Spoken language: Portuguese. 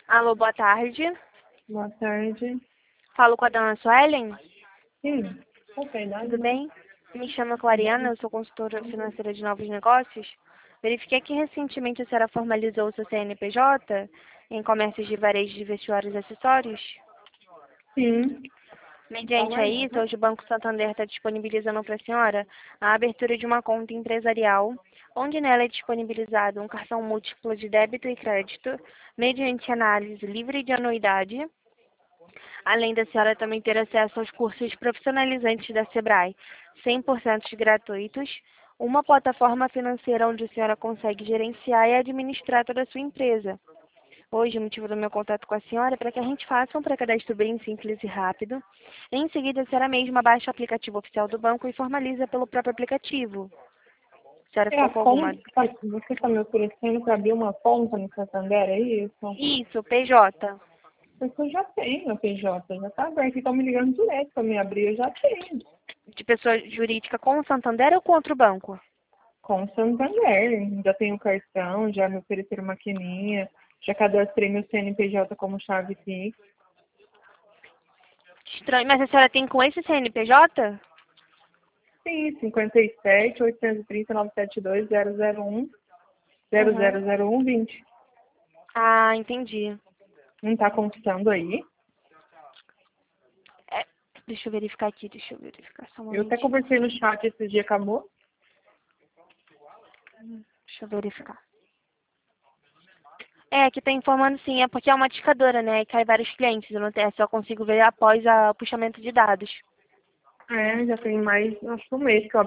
Alô, boa tarde. Boa tarde. Falo com a dona Suelen. Sim, ok, dá Tudo bem? Me chamo Clariana, eu sou consultora financeira de novos negócios. Verifiquei que recentemente a senhora formalizou o seu CNPJ em comércios de varejo de vestuários e acessórios. Sim. Mediante a isso, hoje o Banco Santander está disponibilizando para a senhora a abertura de uma conta empresarial, onde nela é disponibilizado um cartão múltiplo de débito e crédito, mediante análise livre de anuidade. Além da senhora também ter acesso aos cursos profissionalizantes da Sebrae, 100% gratuitos, uma plataforma financeira onde a senhora consegue gerenciar e administrar toda a sua empresa. Hoje, o motivo do meu contato com a senhora é para que a gente faça um pré-cadastro bem simples e rápido. Em seguida, a senhora mesma baixa o aplicativo oficial do banco e formaliza pelo próprio aplicativo. A senhora É ficou a com alguma... conta, você está me oferecendo para abrir uma conta no Santander, é isso? Isso, PJ. Porque eu já tenho a PJ, já está aberto, estão me ligando direto para me abrir, eu já tenho. De pessoa jurídica com o Santander ou com outro banco? Com o Santander, já tenho cartão, já me ofereceram maquininha, já cadastrei meu CNPJ como chave Pix. Estranho, mas a senhora tem com esse CNPJ? Sim, 57 830 972 001 0001 20. Ah, entendi. Não está constando aí? É, deixa eu verificar aqui, só um Eu até momentinho. conversei no chat esse dia, acabou? Deixa eu verificar. É, aqui tá informando sim, é porque é uma discadora, né? E cai vários clientes, eu não tenho, só consigo ver após o puxamento de dados. É, já tem mais, acho que um mês que eu